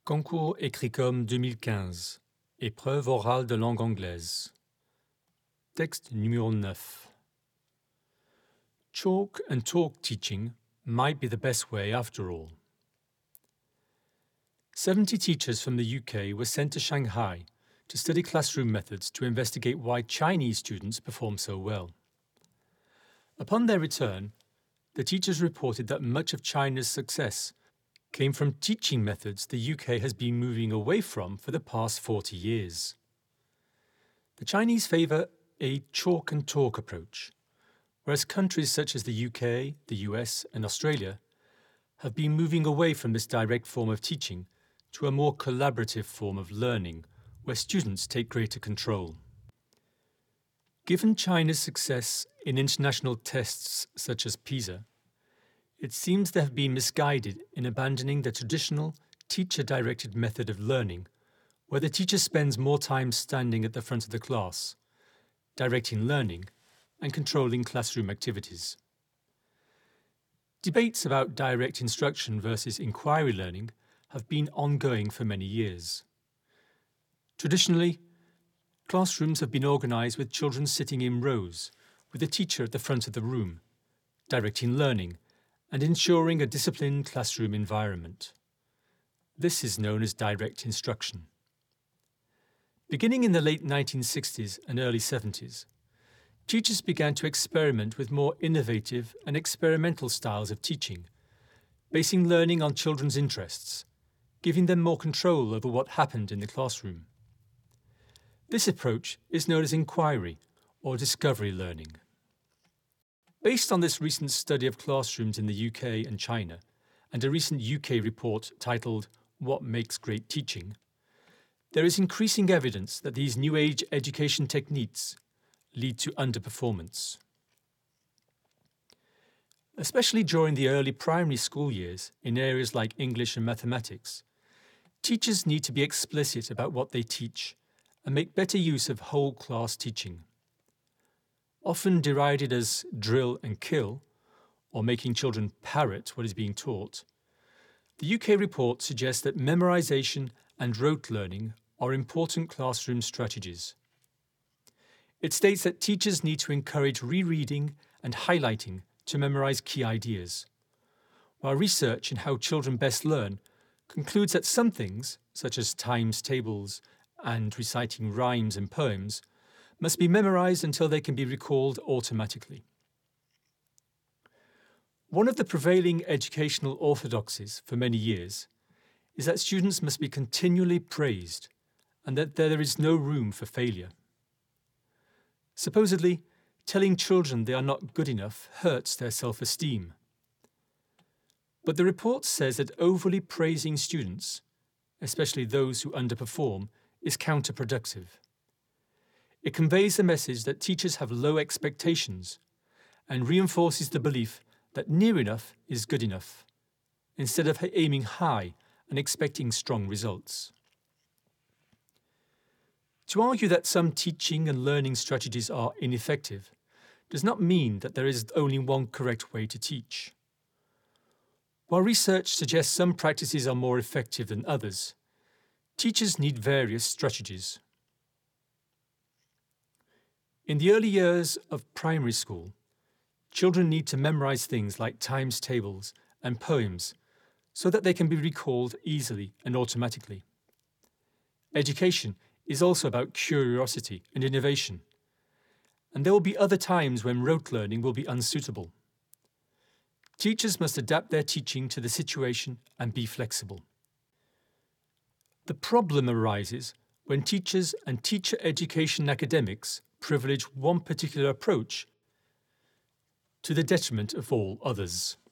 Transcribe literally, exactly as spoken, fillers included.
Concours Écricom deux mille quinze. Épreuve orale de langue anglaise. Texte numéro neuf. Chalk and talk teaching might be the best way after all. seventy teachers from the U K were sent to Shanghai to study classroom methods to investigate why Chinese students perform so well. Upon their return, the teachers reported that much of China's success came from teaching methods the U K has been moving away from for the past forty years. The Chinese favour a chalk and talk approach, whereas countries such as the U K, the U S and Australia have been moving away from this direct form of teaching to a more collaborative form of learning where students take greater control. Given China's success in international tests such as PISA, it seems they have been misguided in abandoning the traditional teacher-directed method of learning, where the teacher spends more time standing at the front of the class, directing learning and controlling classroom activities. Debates about direct instruction versus inquiry learning have been ongoing for many years. Traditionally, classrooms have been organised with children sitting in rows, with a teacher at the front of the room, directing learning and ensuring a disciplined classroom environment. This is known as direct instruction. Beginning in the late nineteen sixties and early seventies, teachers began to experiment with more innovative and experimental styles of teaching, basing learning on children's interests, giving them more control over what happened in the classroom. This approach is known as inquiry or discovery learning. Based on this recent study of classrooms in the U K and China, and a recent U K report titled What Makes Great Teaching, there is increasing evidence that these new age education techniques lead to underperformance. Especially during the early primary school years in areas like English and mathematics, teachers need to be explicit about what they teach and make better use of whole class teaching. Often derided as drill and kill, or making children parrot what is being taught, the U K report suggests that memorisation and rote learning are important classroom strategies. It states that teachers need to encourage rereading and highlighting to memorise key ideas, while research in how children best learn concludes that some things, such as times tables and reciting rhymes and poems, must be memorised until they can be recalled automatically. One of the prevailing educational orthodoxies for many years is that students must be continually praised and that there is no room for failure. Supposedly, telling children they are not good enough hurts their self-esteem. But the report says that overly praising students, especially those who underperform, is counterproductive. It conveys the message that teachers have low expectations and reinforces the belief that near enough is good enough, instead of aiming high and expecting strong results. To argue that some teaching and learning strategies are ineffective does not mean that there is only one correct way to teach. While research suggests some practices are more effective than others, teachers need various strategies. In the early years of primary school, children need to memorise things like times tables and poems so that they can be recalled easily and automatically. Education is also about curiosity and innovation, and there will be other times when rote learning will be unsuitable. Teachers must adapt their teaching to the situation and be flexible. The problem arises when teachers and teacher education academics privilege one particular approach to the detriment of all others.